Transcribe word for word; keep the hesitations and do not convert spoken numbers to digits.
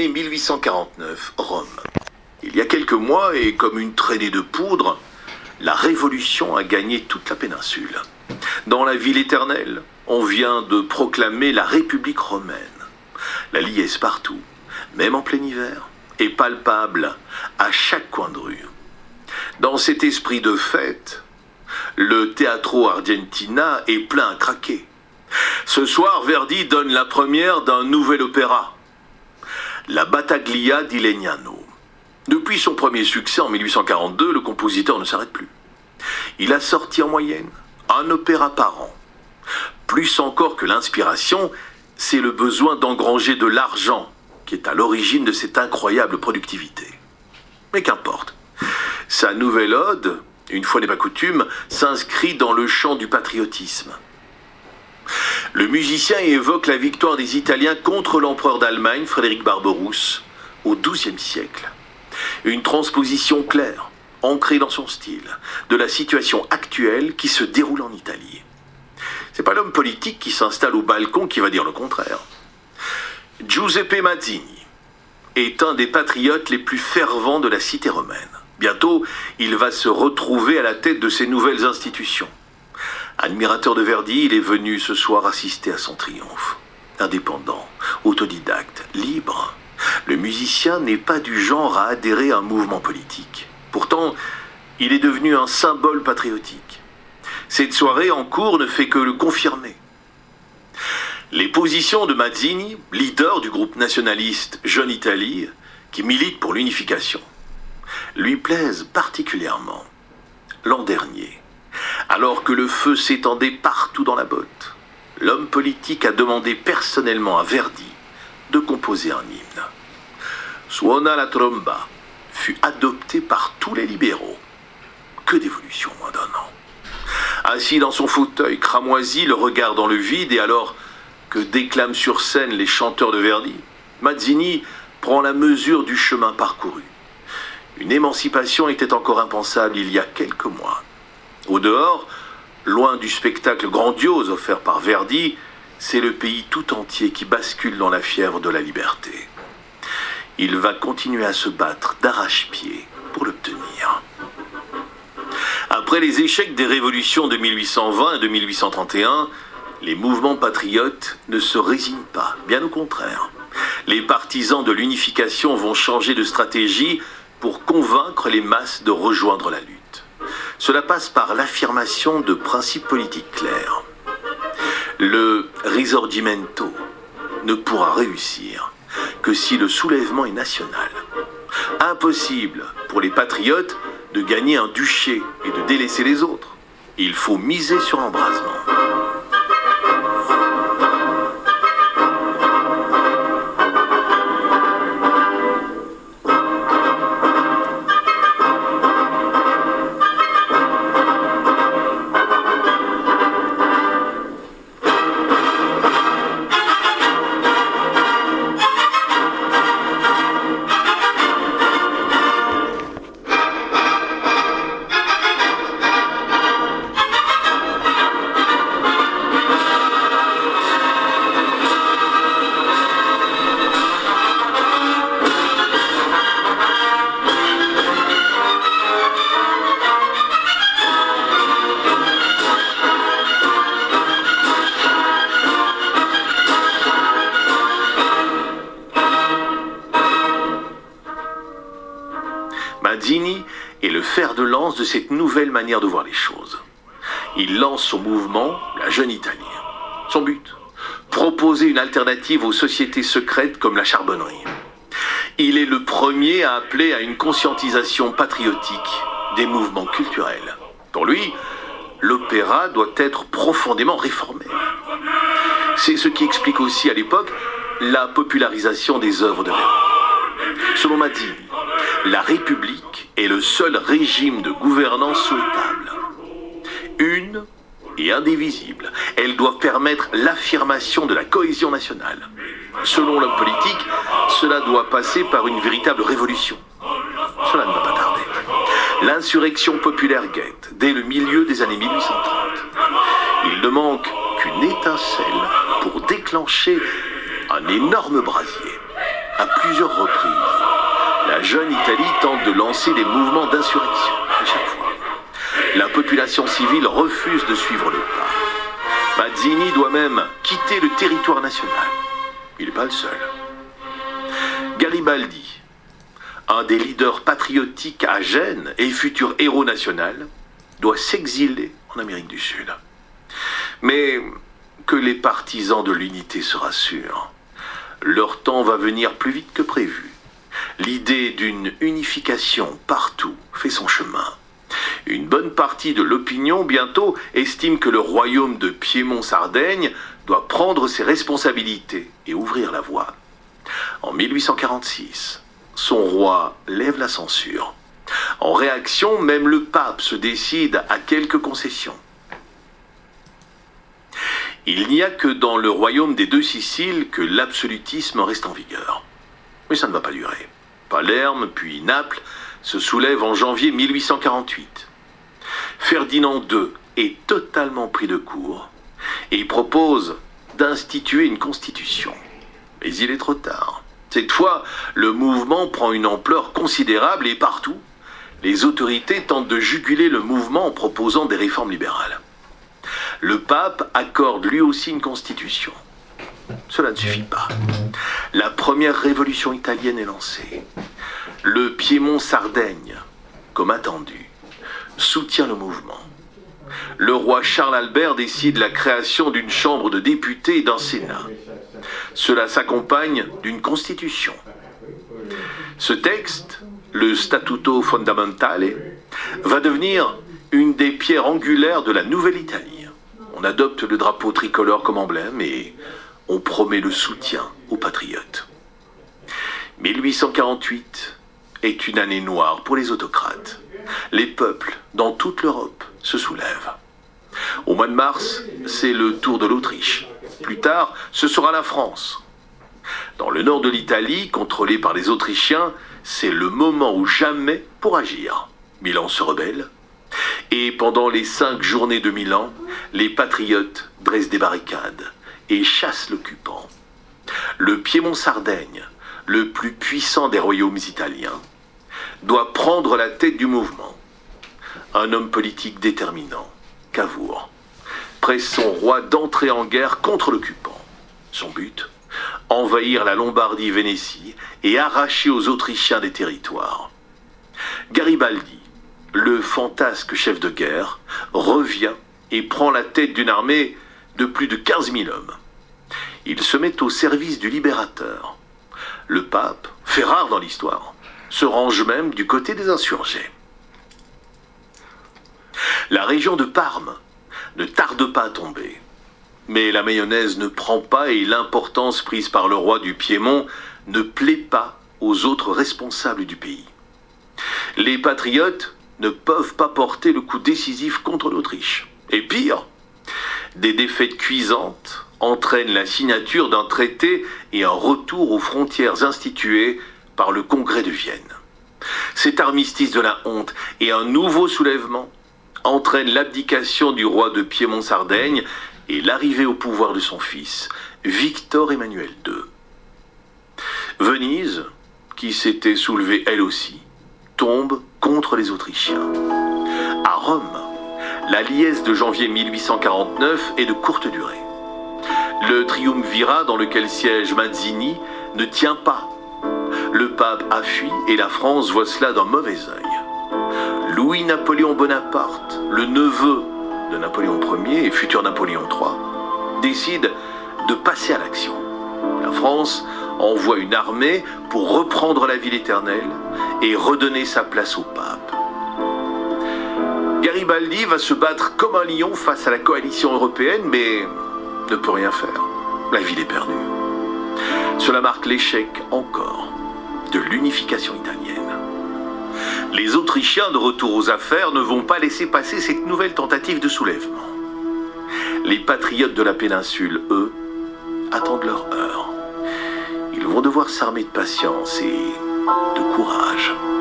l'année mille huit cent quarante-neuf, Rome. Il y a quelques mois, et comme une traînée de poudre, la Révolution a gagné toute la péninsule. Dans la ville éternelle, on vient de proclamer la République romaine. La liesse partout, même en plein hiver, est palpable à chaque coin de rue. Dans cet esprit de fête, le Teatro Argentina est plein à craquer. Ce soir, Verdi donne la première d'un nouvel opéra, La Battaglia di Legnano. Depuis son premier succès en mille huit cent quarante-deux, le compositeur ne s'arrête plus. Il a sorti en moyenne un opéra par an. Plus encore que l'inspiration, c'est le besoin d'engranger de l'argent qui est à l'origine de cette incroyable productivité. Mais qu'importe. Sa nouvelle ode, une fois n'est pas coutume, s'inscrit dans le champ du patriotisme. Le musicien évoque la victoire des Italiens contre l'empereur d'Allemagne, Frédéric Barberousse, au douzième siècle. Une transposition claire, ancrée dans son style, de la situation actuelle qui se déroule en Italie. C'est pas l'homme politique qui s'installe au balcon qui va dire le contraire. Giuseppe Mazzini est un des patriotes les plus fervents de la cité romaine. Bientôt, il va se retrouver à la tête de ces nouvelles institutions. Admirateur de Verdi, il est venu ce soir assister à son triomphe. Indépendant, autodidacte, libre, le musicien n'est pas du genre à adhérer à un mouvement politique. Pourtant, il est devenu un symbole patriotique. Cette soirée en cours ne fait que le confirmer. Les positions de Mazzini, leader du groupe nationaliste Jeune Italie, qui milite pour l'unification, lui plaisent particulièrement. L'an dernier, alors que le feu s'étendait partout dans la botte, l'homme politique a demandé personnellement à Verdi de composer un hymne. Suona la tromba fut adopté par tous les libéraux. Que d'évolution en moins d'un an. Assis dans son fauteuil cramoisi, le regard dans le vide, et alors que déclament sur scène les chanteurs de Verdi, Mazzini prend la mesure du chemin parcouru. Une émancipation était encore impensable il y a quelques mois. Au dehors, loin du spectacle grandiose offert par Verdi, c'est le pays tout entier qui bascule dans la fièvre de la liberté. Il va continuer à se battre d'arrache-pied pour l'obtenir. Après les échecs des révolutions de mille huit cent vingt et de mille huit cent trente et un, les mouvements patriotes ne se résignent pas, bien au contraire. Les partisans de l'unification vont changer de stratégie pour convaincre les masses de rejoindre la lutte. Cela passe par l'affirmation de principes politiques clairs. Le risorgimento ne pourra réussir que si le soulèvement est national. Impossible pour les patriotes de gagner un duché et de délaisser les autres. Il faut miser sur l'embrasement. Mazzini est le fer de lance de cette nouvelle manière de voir les choses. Il lance son mouvement, la Jeune Italie. Son but, proposer une alternative aux sociétés secrètes comme la charbonnerie. Il est le premier à appeler à une conscientisation patriotique des mouvements culturels. Pour lui, l'opéra doit être profondément réformé. C'est ce qui explique aussi à l'époque la popularisation des œuvres de Verdi. Selon Mazzini, la République est le seul régime de gouvernance souhaitable. Une et indivisible, elle doit permettre l'affirmation de la cohésion nationale. Selon l'homme politique, cela doit passer par une véritable révolution. Cela ne va pas tarder. L'insurrection populaire guette dès le milieu des années mille huit cent trente. Il ne manque qu'une étincelle pour déclencher un énorme brasier. À plusieurs reprises, la jeune Italie tente de lancer des mouvements d'insurrection. À chaque fois, la population civile refuse de suivre le pas. Mazzini doit même quitter le territoire national. Il n'est pas le seul. Garibaldi, un des leaders patriotiques à Gênes et futur héros national, doit s'exiler en Amérique du Sud. Mais que les partisans de l'unité se rassurent, leur temps va venir plus vite que prévu. L'idée d'une unification partout fait son chemin. Une bonne partie de l'opinion bientôt estime que le royaume de Piémont-Sardaigne doit prendre ses responsabilités et ouvrir la voie. En mille huit cent quarante-six, son roi lève la censure. En réaction, même le pape se décide à quelques concessions. Il n'y a que dans le royaume des deux Siciles que l'absolutisme reste en vigueur. Mais ça ne va pas durer. Palerme, puis Naples, se soulèvent en janvier mille huit cent quarante-huit. Ferdinand deux est totalement pris de court et il propose d'instituer une constitution. Mais il est trop tard. Cette fois, le mouvement prend une ampleur considérable et partout, les autorités tentent de juguler le mouvement en proposant des réformes libérales. Le pape accorde lui aussi une constitution. Cela ne suffit pas. La première révolution italienne est lancée. Le Piémont-Sardaigne, comme attendu, soutient le mouvement. Le roi Charles-Albert décide la création d'une chambre de députés et d'un sénat. Cela s'accompagne d'une constitution. Ce texte, le Statuto Fondamentale, va devenir une des pierres angulaires de la Nouvelle-Italie. On adopte le drapeau tricolore comme emblème et on promet le soutien aux patriotes. mille huit cent quarante-huit est une année noire pour les autocrates. Les peuples dans toute l'Europe se soulèvent. Au mois de mars, c'est le tour de l'Autriche. Plus tard, ce sera la France. Dans le nord de l'Italie, contrôlé par les Autrichiens, c'est le moment ou jamais pour agir. Milan se rebelle. Et pendant les cinq journées de Milan, les patriotes dressent des barricades et chassent l'occupant. Le Piémont-Sardaigne, le plus puissant des royaumes italiens, doit prendre la tête du mouvement. Un homme politique déterminant, Cavour, presse son roi d'entrer en guerre contre l'occupant. Son but, envahir la Lombardie-Vénétie et arracher aux Autrichiens des territoires. Garibaldi, le fantasque chef de guerre, revient et prend la tête d'une armée de plus de quinze mille hommes. Il se met au service du libérateur. Le pape, fait rare dans l'histoire, se range même du côté des insurgés. La région de Parme ne tarde pas à tomber. Mais la mayonnaise ne prend pas et l'importance prise par le roi du Piémont ne plaît pas aux autres responsables du pays. Les patriotes ne peuvent pas porter le coup décisif contre l'Autriche. Et pire, des défaites cuisantes entraînent la signature d'un traité et un retour aux frontières instituées par le Congrès de Vienne. Cet armistice de la honte et un nouveau soulèvement entraînent l'abdication du roi de Piémont-Sardaigne et l'arrivée au pouvoir de son fils, Victor Emmanuel deux. Venise, qui s'était soulevée elle aussi, tombe contre les Autrichiens. À Rome, la liesse de janvier mille huit cent quarante-neuf est de courte durée. Le triumvirat dans lequel siège Mazzini ne tient pas. Le pape a fui et la France voit cela d'un mauvais œil. Louis-Napoléon Bonaparte, le neveu de Napoléon Ier et futur Napoléon trois, décide de passer à l'action. La France envoie une armée pour reprendre la ville éternelle et redonner sa place au pape. Garibaldi va se battre comme un lion face à la coalition européenne, mais ne peut rien faire. La ville est perdue. Cela marque l'échec encore de l'unification italienne. Les Autrichiens de retour aux affaires ne vont pas laisser passer cette nouvelle tentative de soulèvement. Les patriotes de la péninsule, eux, attendent leur heure. Ils vont devoir s'armer de patience et de courage.